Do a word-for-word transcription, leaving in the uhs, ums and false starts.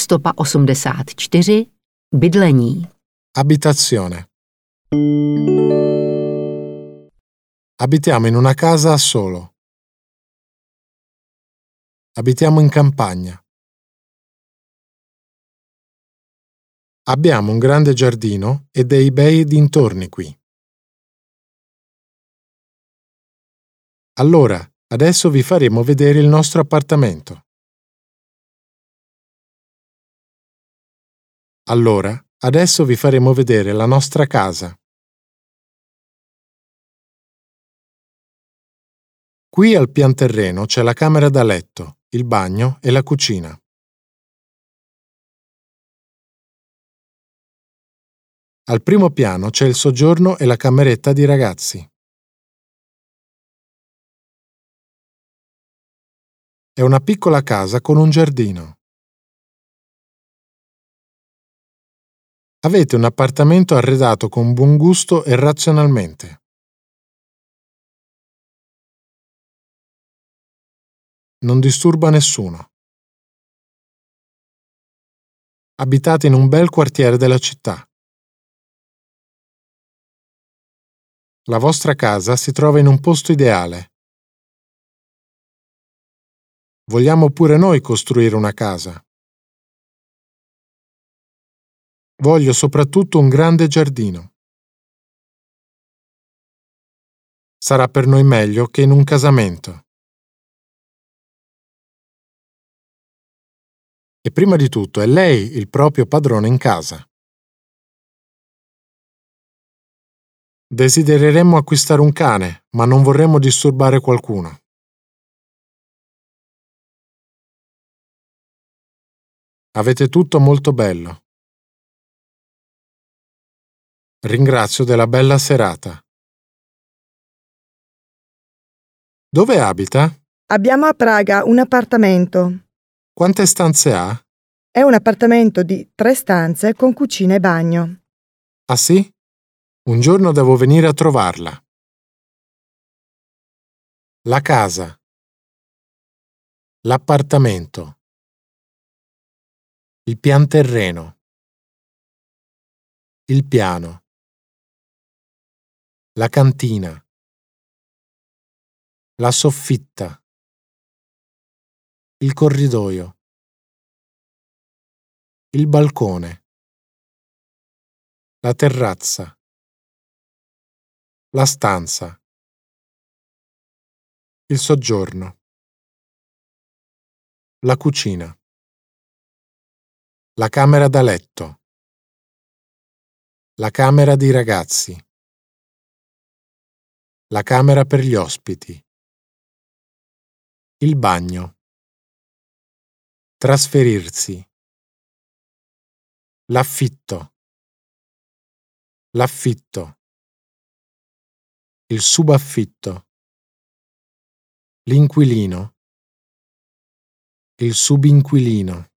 Stopa osmdesát čtyři. Bydlení. Abitazione. Abitiamo in una casa a solo. Abitiamo in campagna. Abbiamo un grande giardino e dei bei dintorni qui. Allora, adesso vi faremo vedere il nostro appartamento. Allora, adesso vi faremo vedere la nostra casa. Qui al pian terreno c'è la camera da letto, il bagno e la cucina. Al primo piano c'è il soggiorno e la cameretta di ragazzi. È una piccola casa con un giardino. Avete un appartamento arredato con buon gusto e razionalmente. Non disturba nessuno. Abitate in un bel quartiere della città. La vostra casa si trova in un posto ideale. Vogliamo pure noi costruire una casa. Voglio soprattutto un grande giardino. Sarà per noi meglio che in un casamento. E prima di tutto è lei il proprio padrone in casa. Desidereremmo acquistare un cane, ma non vorremmo disturbare qualcuno. Avete tutto molto bello. Ringrazio della bella serata. Dove abita? Abbiamo a Praga un appartamento. Quante stanze ha? È un appartamento di tre stanze con cucina e bagno. Ah sì? Un giorno devo venire a trovarla. La casa. L'appartamento. Il pian terreno. Il piano. La cantina. La soffitta. Il corridoio. Il balcone. La terrazza. La stanza. Il soggiorno. La cucina. La camera da letto. La camera dei ragazzi. La camera per gli ospiti. Il bagno. Trasferirsi. L'affitto. L'affitto. Il subaffitto. L'inquilino. Il subinquilino.